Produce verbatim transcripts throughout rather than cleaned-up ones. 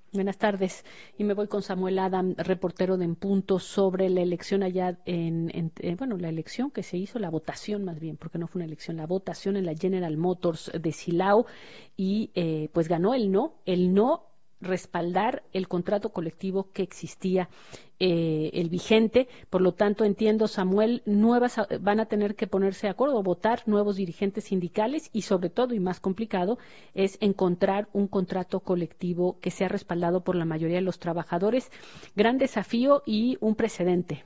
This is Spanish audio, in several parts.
Buenas tardes. Y me voy con Samuel Adam, reportero de En Punto, sobre la elección allá en, en- eh, bueno, la elección que se hizo, la votación más bien, porque no fue una elección, la votación en la General Motors de Silao y eh, pues ganó el no, el no respaldar el contrato colectivo que existía, eh, el vigente. Por lo tanto, entiendo, Samuel, nuevas a- van a tener que ponerse de acuerdo, votar nuevos dirigentes sindicales y sobre todo, y más complicado, es encontrar un contrato colectivo que sea respaldado por la mayoría de los trabajadores. Gran desafío y un precedente.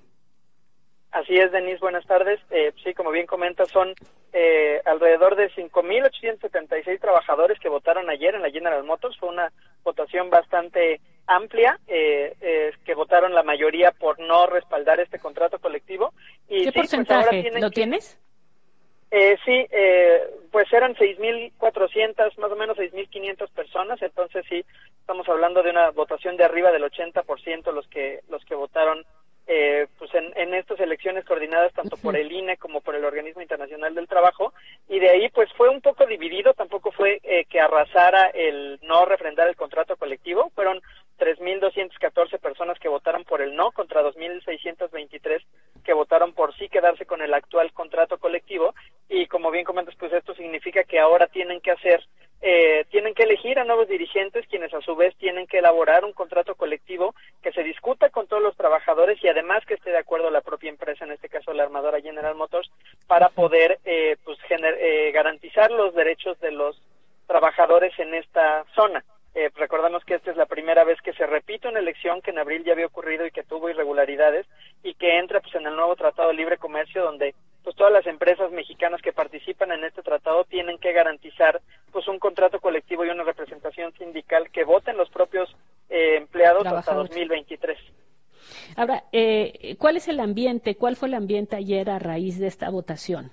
Así es, Denise, buenas tardes. Eh, sí, como bien comentas, son eh, alrededor de cinco mil ochocientos setenta y seis trabajadores que votaron ayer en la General Motors. Fue una votación bastante amplia, eh, eh, que votaron la mayoría por no respaldar este contrato colectivo. Y ¿Qué sí, pues ahora porcentaje tienen lo que... tienes? Eh, sí, eh, pues eran seis mil cuatrocientas, más o menos seis mil quinientas personas, entonces sí, estamos hablando de una votación de arriba del ochenta por ciento los que los que votaron eh, pues en, en estas elecciones coordinadas tanto por Ujú. el I N E como por el Organismo Internacional del Trabajo, y de ahí pues fue un poco dividido, tampoco fue eh, que arrasara el no refrendar el contrato colectivo, fueron tres mil doscientas catorce personas que votaron por el no contra dos mil seiscientos veintitrés que votaron por sí quedarse con el actual contrato colectivo. Y como bien comentas, pues esto significa que ahora tienen que hacer, eh, tienen que elegir a nuevos dirigentes, quienes a su vez tienen que elaborar un contrato colectivo que se discuta con todos los trabajadores y además que esté de acuerdo la propia empresa, en este caso la armadora General Motors, para poder eh, pues gener, eh, garantizar los derechos de los trabajadores en esta zona. Eh, recordamos que esta es la primera vez que se repite una elección que en abril ya había ocurrido y que tuvo irregularidades y que entra pues en el nuevo Tratado de Libre Comercio, donde pues todas las empresas mexicanas que participan en este tratado tienen que garantizar pues un contrato colectivo y una representación sindical que voten los propios eh, empleados hasta Trabajadores. dos mil veintitrés. Ahora, eh, ¿cuál es el ambiente? ¿Cuál fue el ambiente ayer a raíz de esta votación?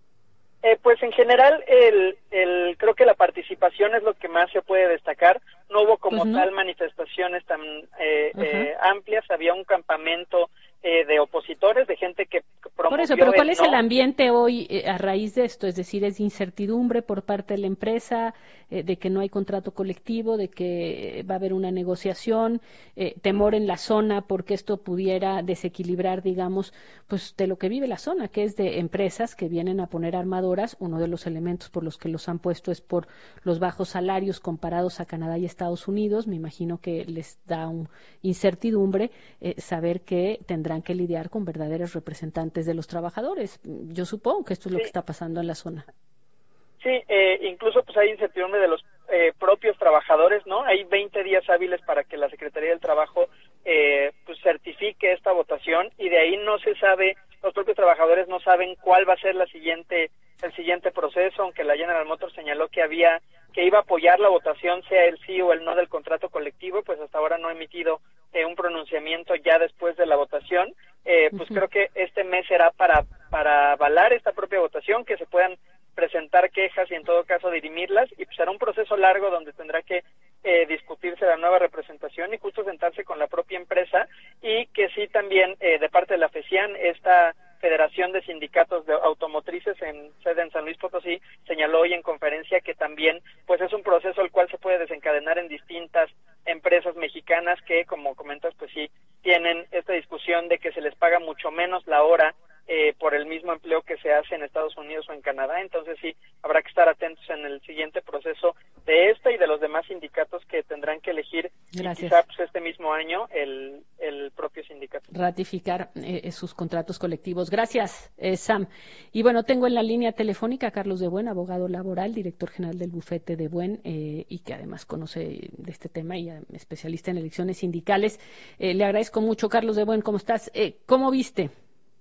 Eh, pues en general, el, el, creo que la participación es lo que más se puede destacar. No hubo Pues como no. tal manifestaciones tan eh, Ajá. eh, amplias, había un campamento eh, de opositores, de gente que Por eso, pero promovió ¿cuál el es el no. ambiente hoy eh, a raíz de esto? Es decir, ¿es incertidumbre por parte de la empresa, eh, de que no hay contrato colectivo, de que eh, va a haber una negociación, eh, temor en la zona porque esto pudiera desequilibrar, digamos, pues de lo que vive la zona, que es de empresas que vienen a poner armadoras? Uno de los elementos por los que los han puesto es por los bajos salarios comparados a Canadá y Estados Unidos. Me imagino que les da un incertidumbre eh, saber que tendrán que lidiar con verdaderos representantes de los trabajadores. Yo supongo que esto es lo que Sí, está pasando en la zona. sí, eh, incluso pues hay incertidumbre de los eh, propios trabajadores, ¿no? Hay veinte días hábiles para que la Secretaría del Trabajo eh, pues certifique esta votación y de ahí no se sabe, los propios trabajadores no saben cuál va a ser la siguiente el siguiente proceso, aunque la General Motors señaló que había que iba a apoyar la votación, sea el sí o el no del contrato colectivo, pues hasta ahora no ha emitido eh, un pronunciamiento ya después de la votación. Eh, pues Ujú. creo que este mes será para para avalar esta propia votación, que se puedan presentar quejas y en todo caso dirimirlas, y pues será un proceso largo donde tendrá que eh, discutirse la nueva representación y justo sentarse con la propia empresa, y que sí también eh, de parte de la FESIAN, esta Federación de Sindicatos de Automotrices en sede en San Luis Potosí, señaló hoy en conferencia que también pues es un proceso el cual se puede desencadenar en distintas empresas mexicanas que, como comentas, pues sí tienen esta discusión de que se les paga mucho menos la hora eh, por el mismo empleo que se hace en Estados Unidos o en Canadá. Entonces sí, habrá que estar atentos en el siguiente proceso de esta y de los demás sindicatos que tendrán que elegir, y quizá Gracias. pues este mismo año el, el propio sindicato. Ratificar eh, sus contratos colectivos. Gracias, eh, Sam. Y bueno, tengo en la línea telefónica a Carlos de Buen, abogado laboral, director general del bufete de Buen, eh, y que además conoce de este tema y eh, especialista en elecciones sindicales. Eh, le agradezco mucho, Carlos de Buen. ¿Cómo estás? Eh, ¿Cómo viste?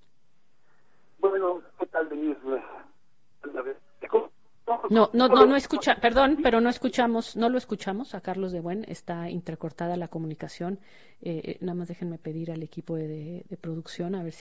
Bueno, ¿qué tal, Denise? A ver, ¿cómo- cómo- No, no, no, no cómo- escucha, perdón, pero no escuchamos, no lo escuchamos a Carlos de Buen, está intercortada la comunicación. Eh, eh, nada más déjenme pedir al equipo de, de producción a ver si